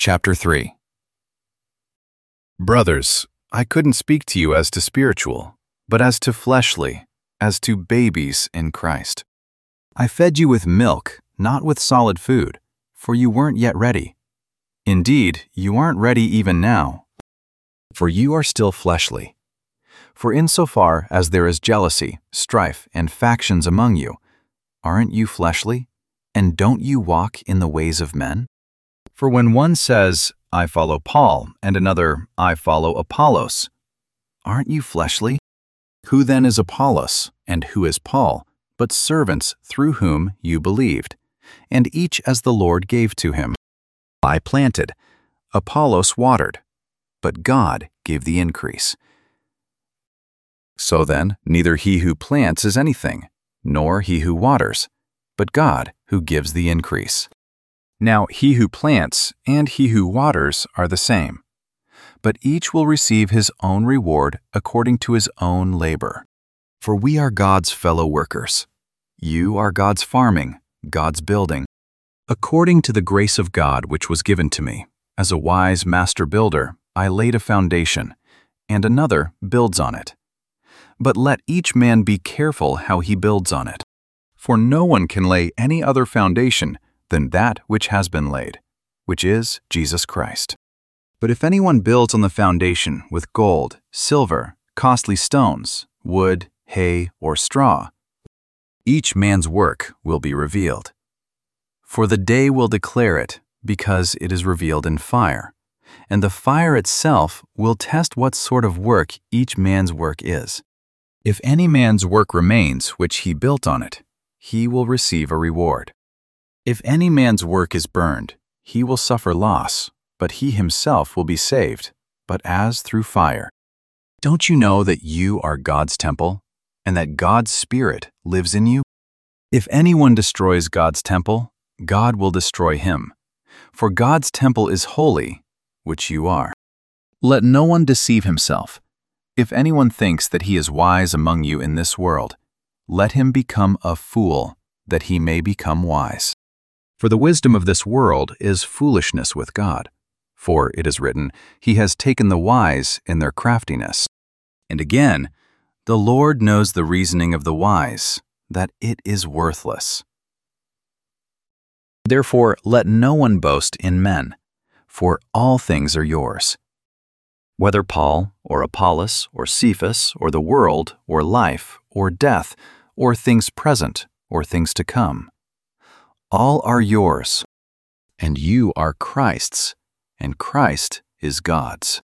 Chapter 3. Brothers, I couldn't speak to you as to spiritual, but as to fleshly, as to babies in Christ. I fed you with milk, not with solid food, for you weren't yet ready. Indeed, you aren't ready even now, for you are still fleshly. For insofar as there is jealousy, strife, and factions among you, aren't you fleshly? And don't you walk in the ways of men? For when one says, I follow Paul, and another, I follow Apollos, aren't you fleshly? Who then is Apollos, and who is Paul, but servants through whom you believed, and each as the Lord gave to him? I planted, Apollos watered, but God gave the increase. So then, neither he who plants is anything, nor he who waters, but God who gives the increase. Now he who plants and he who waters are the same, but each will receive his own reward according to his own labor. For we are God's fellow workers. You are God's farming, God's building. According to the grace of God which was given to me, as a wise master builder, I laid a foundation, and another builds on it. But let each man be careful how he builds on it. For no one can lay any other foundation than that which has been laid, which is Jesus Christ. But if anyone builds on the foundation with gold, silver, costly stones, wood, hay, or straw, each man's work will be revealed. For the day will declare it, because it is revealed in fire, and the fire itself will test what sort of work each man's work is. If any man's work remains which he built on it, he will receive a reward. If any man's work is burned, he will suffer loss, but he himself will be saved, but as through fire. Don't you know that you are God's temple, and that God's Spirit lives in you? If anyone destroys God's temple, God will destroy him. For God's temple is holy, which you are. Let no one deceive himself. If anyone thinks that he is wise among you in this world, let him become a fool, that he may become wise. For the wisdom of this world is foolishness with God. For it is written, He has taken the wise in their craftiness. And again, the Lord knows the reasoning of the wise, that it is worthless. Therefore, let no one boast in men, for all things are yours. Whether Paul, or Apollos, or Cephas, or the world, or life, or death, or things present, or things to come, all are yours, and you are Christ's, and Christ is God's.